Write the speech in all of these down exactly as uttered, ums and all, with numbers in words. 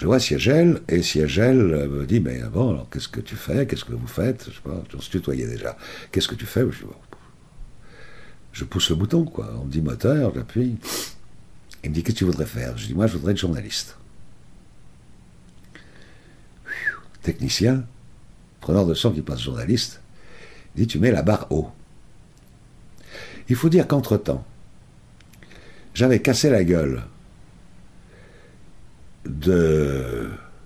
Je vois Siegel, et Siegel me dit, mais bon, alors qu'est-ce que tu fais? Qu'est-ce que vous faites? Je sais pas, on se tutoyait déjà. Qu'est-ce que tu fais? Je dis, bon, je pousse le bouton, quoi. On me dit moteur, j'appuie. Il me dit, qu'est-ce que tu voudrais faire? Je dis, moi, je voudrais être journaliste. Technicien, preneur de son qui passe journaliste, il dit, tu mets la barre haut. Il faut dire qu'entre-temps, j'avais cassé la gueule de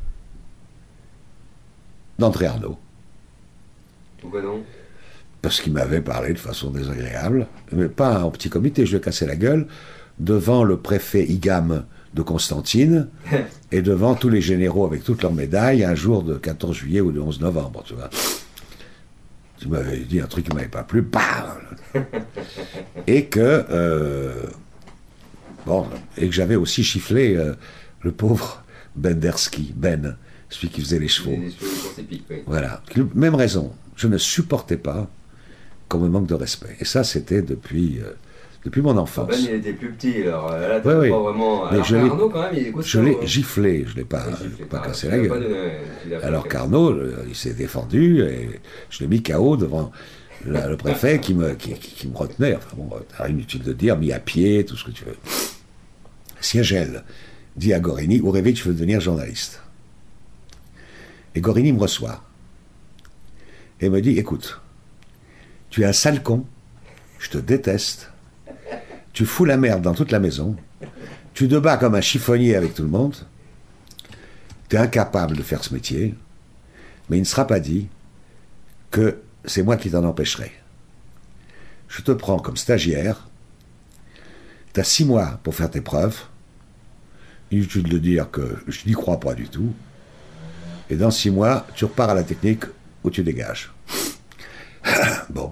d'André Arnaud. Pourquoi non? Parce qu'il m'avait parlé de façon désagréable, mais pas en petit comité, je lui ai cassé la gueule devant le préfet Igam de Constantine et devant tous les généraux avec toutes leurs médailles un jour de quatorze juillet ou de onze novembre, tu vois. Tu m'avais dit un truc qui ne m'avait pas plu, bam. Et que euh, bon, et que j'avais aussi chifflé euh, le pauvre Benderski, Ben, celui qui faisait les chevaux. Les, les chevaux de course épique, oui. Voilà, même raison. Je ne supportais pas qu'on me manque de respect. Et ça, c'était depuis euh, depuis mon enfance. Ben, il était plus petit, alors là, t'as oui, pas oui. vraiment. Mais Alors je Arnaud, quand même, il est costaud. Je l'ai hein. giflé, je ne l'ai pas, giflé, pas ah, cassé tu la l'as gueule. pas donné, tu l'as pas Alors fait. qu'Arnaud, il s'est défendu et je l'ai mis K O devant la- le préfet qui me, qui, qui- qui me retenait. Enfin bon, t'as inutile de dire, mis à pied, tout ce que tu veux. Siegel dit à Gorini, Ourevitch veut devenir journaliste. Et Gorini me reçoit et me dit, écoute, tu es un sale con, je te déteste, tu fous la merde dans toute la maison, tu te bats comme un chiffonnier avec tout le monde, tu es incapable de faire ce métier, mais il ne sera pas dit que c'est moi qui t'en empêcherai. Je te prends comme stagiaire, tu as six mois pour faire tes preuves, inutile de dire que je n'y crois pas du tout, et dans six mois, tu repars à la technique où tu dégages. Bon.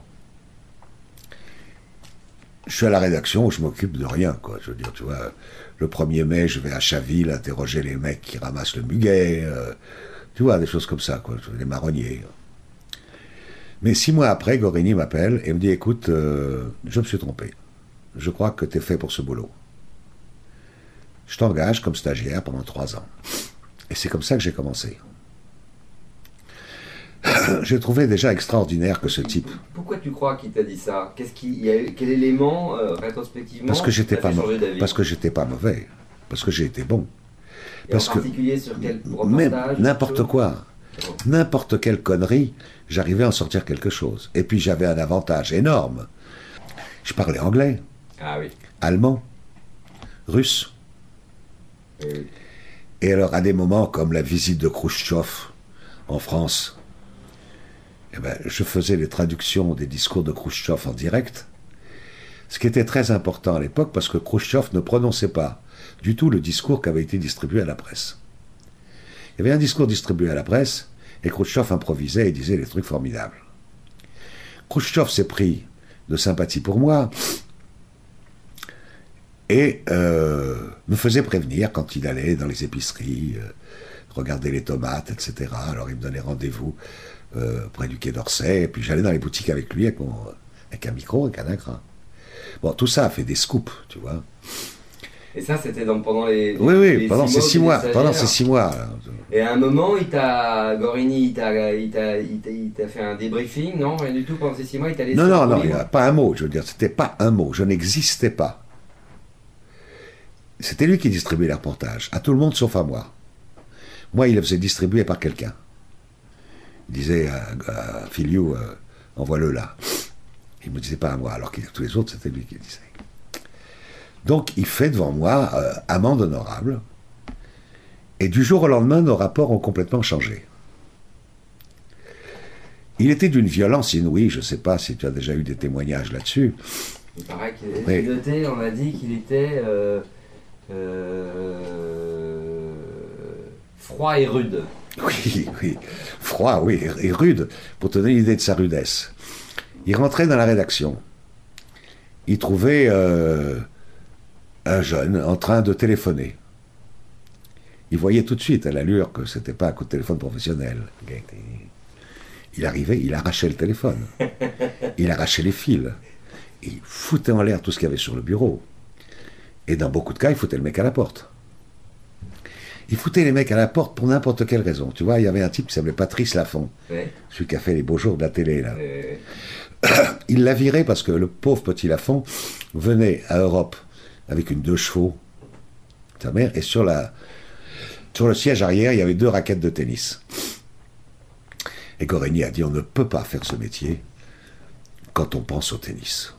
Je suis à la rédaction où je m'occupe de rien, quoi. Je veux dire, tu vois, le premier mai, je vais à Chaville interroger les mecs qui ramassent le muguet, euh, tu vois, des choses comme ça, quoi, les marronniers. Mais six mois après, Gorini m'appelle et me dit, écoute, euh, je me suis trompé. Je crois que tu es fait pour ce boulot. Je t'engage comme stagiaire pendant trois ans. Et c'est comme ça que j'ai commencé. J'ai trouvé déjà extraordinaire que ce type... Pourquoi tu crois qu'il t'a dit ça? Qu'est-ce qui, il y a eu- quel élément, euh, rétrospectivement, Parce que j'étais t'a pas, fait changer mau- d'avis? parce que j'étais pas mauvais. Parce que j'ai été bon. Et Parce en que particulier sur quel même reportage? n'importe chose quoi, Bon. n'importe quelle connerie, j'arrivais à en sortir quelque chose. Et puis j'avais un avantage énorme. Je parlais anglais, Ah oui. allemand, russe. Oui, oui. Et alors à des moments comme la visite de Khrouchtchev en France, eh ben, je faisais les traductions des discours de Khrouchtchev en direct, ce qui était très important à l'époque parce que Khrouchtchev ne prononçait pas du tout le discours qui avait été distribué à la presse. Il y avait un discours distribué à la presse et Khrouchtchev improvisait et disait des trucs formidables. Khrouchtchev s'est pris de sympathie pour moi et euh, me faisait prévenir quand il allait dans les épiceries, euh, regarder les tomates, et cetera. Alors il me donnait rendez-vous euh, près du Quai d'Orsay, et puis j'allais dans les boutiques avec lui, avec, mon, avec un micro, avec un écran. Bon, tout ça a fait des scoops, tu vois. Et ça, c'était dans- pendant les. Oui, oui, les pendant ces six où mois, t'étais pendant stagiaire. ces six mois. là. Et à un moment, il t'a, Gorini, il t'a, il t'a, il t'a, il t'a fait un débriefing, non? Rien du tout pendant ces six mois, il t'a laissé. Non, non, en non, il libre n'y a pas un mot, je veux dire, c'était pas un mot, je n'existais pas. C'était lui qui distribuait les reportages, à tout le monde sauf à moi. Moi, il le faisait distribuer par quelqu'un. Il disait à, à Filiou, euh, envoie-le là. Il ne me disait pas à moi, alors que tous les autres, c'était lui qui le disait. Donc, il fait devant moi euh, amende honorable. Et du jour au lendemain, nos rapports ont complètement changé. Il était d'une violence inouïe, je ne sais pas si tu as déjà eu des témoignages là-dessus. Il paraît qu'il Mais- est noté, on a dit qu'il était euh, euh, froid et rude. Oui, oui, froid, oui, et rude, pour te donner l'idée de sa rudesse. Il rentrait dans la rédaction. Il trouvait euh, un jeune en train de téléphoner. Il voyait tout de suite à l'allure que c'était pas un coup de téléphone professionnel. Il arrivait, il arrachait le téléphone. Il arrachait les fils. Il foutait en l'air tout ce qu'il y avait sur le bureau. Et dans beaucoup de cas, il foutait le mec à la porte. Il foutait les mecs à la porte pour n'importe quelle raison. Tu vois, il y avait un type qui s'appelait Patrice Laffont, Ouais. celui qui a fait les beaux jours de la télé, là. Euh, Il l'a viré parce que le pauvre petit Laffont venait à Europe avec une deux chevaux, sa mère, et sur, la, sur le siège arrière, il y avait deux raquettes de tennis. Et Goreni a dit, on ne peut pas faire ce métier quand on pense au tennis.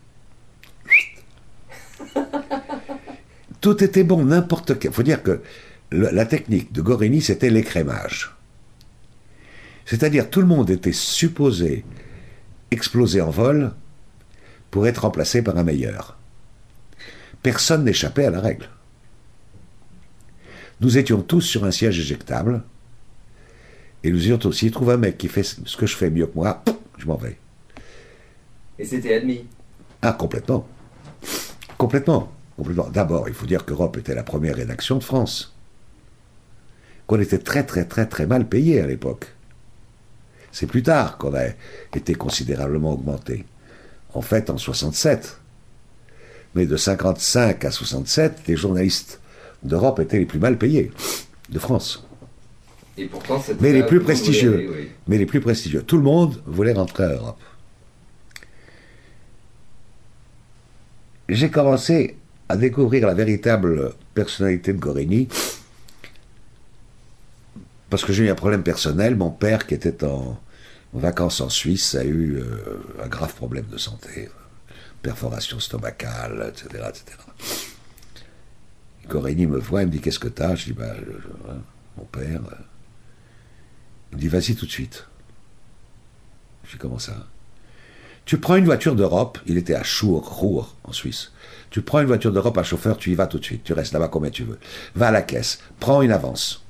Tout était bon, n'importe quel. Il faut dire que le, la technique de Goreni, c'était l'écrémage. C'est-à-dire, tout le monde était supposé exploser en vol pour être remplacé par un meilleur. Personne n'échappait à la règle. Nous étions tous sur un siège éjectable, et nous disions tous, s'il trouve un mec qui fait ce que je fais mieux que moi, je m'en vais. Et c'était admis. Ah, complètement. Complètement. Complètement. D'abord, il faut dire qu'Europe était la première rédaction de France. Qu'on était très, très, très, très mal payé à l'époque. C'est plus tard qu'on a été considérablement augmenté. En fait, en soixante-sept. Mais de cinquante-cinq à soixante-sept, les journalistes d'Europe étaient les plus mal payés de France. Et pourtant, c'était Mais les là plus où tout le monde prestigieux. voulait aller, oui. Mais les plus prestigieux. Tout le monde voulait rentrer à Europe. J'ai commencé à découvrir la véritable personnalité de Goreni parce que j'ai eu un problème personnel. Mon père, qui était en, en vacances en Suisse, a eu euh, un grave problème de santé, perforation stomacale, et cetera, et cetera. Goreni me voit, il me dit, qu'est-ce que t'as? Je dis, bah, je, je, mon père. Euh, il me dit, vas-y tout de suite. Je dis, comment ça? Tu prends une voiture d'Europe, il était à Chur, Ruhr, en Suisse. Tu prends une voiture d'Europe à chauffeur, tu y vas tout de suite. Tu restes là-bas combien tu veux. Va à la caisse, prends une avance.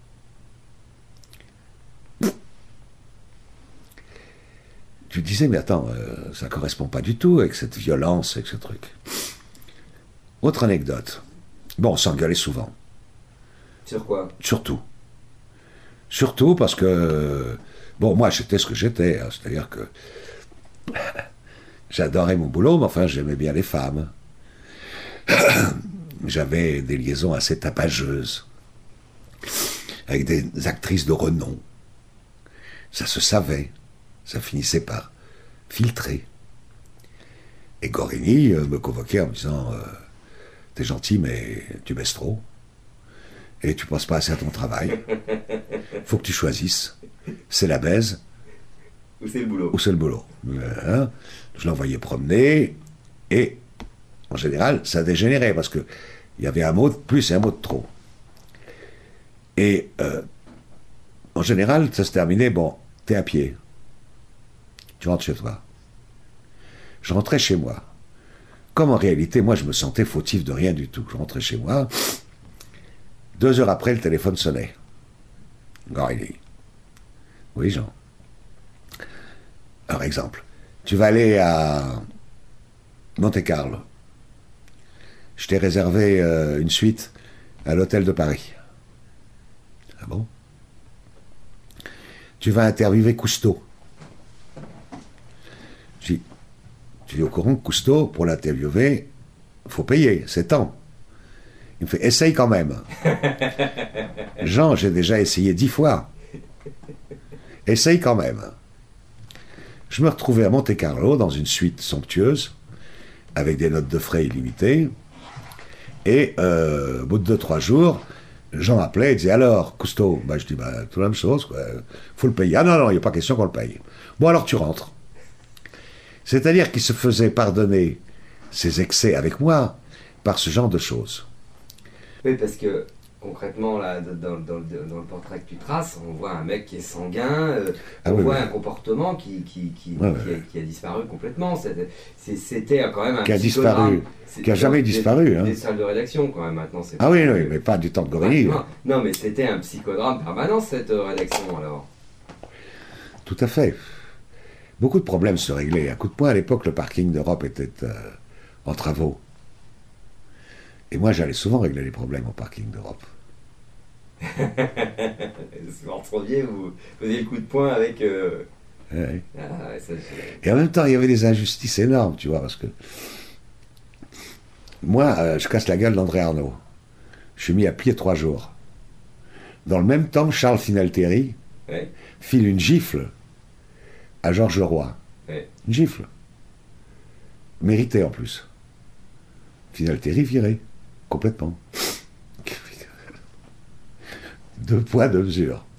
Tu te disais, mais attends, euh, ça ne correspond pas du tout avec cette violence, avec ce truc. Autre anecdote. Bon, on s'engueulait souvent. Sur quoi? Surtout. Surtout parce que, bon, moi, j'étais ce que j'étais. Hein, c'est-à-dire que j'adorais mon boulot, mais enfin, j'aimais bien les femmes. J'avais des liaisons assez tapageuses avec des actrices de renom. Ça se savait. Ça finissait par filtrer. Et Goreni euh, me convoquait en me disant euh, t'es gentil, mais tu baisses trop. Et tu penses pas assez à ton travail. Faut que tu choisisses. C'est la baise. Ou c'est le boulot? Ou c'est le boulot. Euh, hein, je l'envoyais promener. Et en général, ça dégénérait parce qu'il y avait un mot de plus et un mot de trop. Et euh, en général, ça se terminait, bon, t'es à pied. Tu rentres chez toi. Je rentrais chez moi. Comme en réalité, moi, je me sentais fautif de rien du tout. Je rentrais chez moi. Deux heures après, le téléphone sonnait. Goreni. Oui, Jean. Alors, exemple. Tu vas aller à Monte-Carlo. Je t'ai réservé euh, une suite à l'hôtel de Paris. Ah bon? Tu vas interviewer Cousteau. Je dis, tu es au courant que Cousteau, pour l'interviewer, il faut payer, c'est temps. Il me fait, essaye quand même. Jean, j'ai déjà essayé dix fois. Essaye quand même. Je me retrouvais à Monte-Carlo, dans une suite somptueuse, avec des notes de frais illimitées, et euh, au bout de deux, trois jours, Jean appelait et disait, alors, Cousteau? Bah, je dis, bah, tout la même chose, quoi. Faut le payer. Ah non, non, il n'y a pas question qu'on le paye. Bon, alors tu rentres. C'est-à-dire qu'il se faisait pardonner ses excès avec moi par ce genre de choses. Oui, parce que concrètement, là, dans, dans, dans le portrait que tu traces, on voit un mec qui est sanguin, euh, Ah on oui, voit oui. un comportement qui, qui, qui, Ouais, qui, ouais. a, qui a disparu complètement. C'était, c'était quand même un Qui a psychodrame. disparu. C'est- Qui a jamais des- disparu, hein. Des salles de rédaction, quand même, maintenant. C'est Ah oui, oui, mais pas du temps de Goreni. non, non, mais c'était un psychodrame permanent, cette euh, rédaction, alors. Tout à fait. Beaucoup de problèmes se réglaient. À coup de poing, à l'époque, le parking d'Europe était euh, en travaux. Et moi, j'allais souvent régler les problèmes au parking d'Europe. Vous retrouviez, vous faisiez le coup de poing avec... euh, Ouais, ouais. Ah, ouais, ça, c'est- Et en même temps, il y avait des injustices énormes, tu vois, parce que moi, euh, je casse la gueule d'André Arnaud. Je suis mis à pied trois jours. Dans le même temps, Charles Finalteri Ouais. file une gifle à Georges Leroy. Ouais. Une gifle. Méritée en plus. Finalteri viré. Complètement. Deux poids, deux mesures.